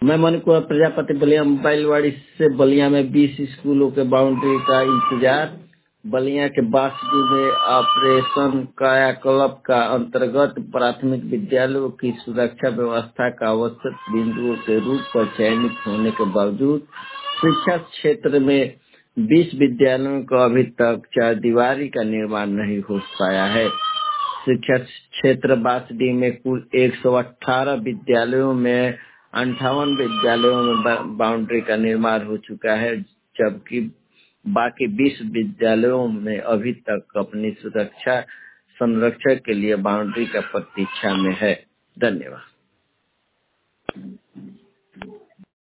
मैं मन कुमार प्रजापति बलिया मोबाइलवाड़ी से बलिया में 20 स्कूलों के बाउंड्री का इंतजार। बलिया के बासडी में ऑपरेशन कायाकल्प का अंतर्गत प्राथमिक विद्यालयों की सुरक्षा व्यवस्था का आवश्यक बिंदुओं के रूप पर चयनित होने के बावजूद शिक्षा क्षेत्र में 20 विद्यालयों का अभी तक चारदीवारी का निर्माण नहीं हो पाया है। शिक्षा क्षेत्र बासडी में कुल 118 विद्यालयों में 58 विद्यालयों में बाउंड्री का निर्माण हो चुका है, जबकि बाकी 20 विद्यालयों में अभी तक अपनी सुरक्षा संरक्षण के लिए बाउंड्री का प्रतीक्षा में है। धन्यवाद।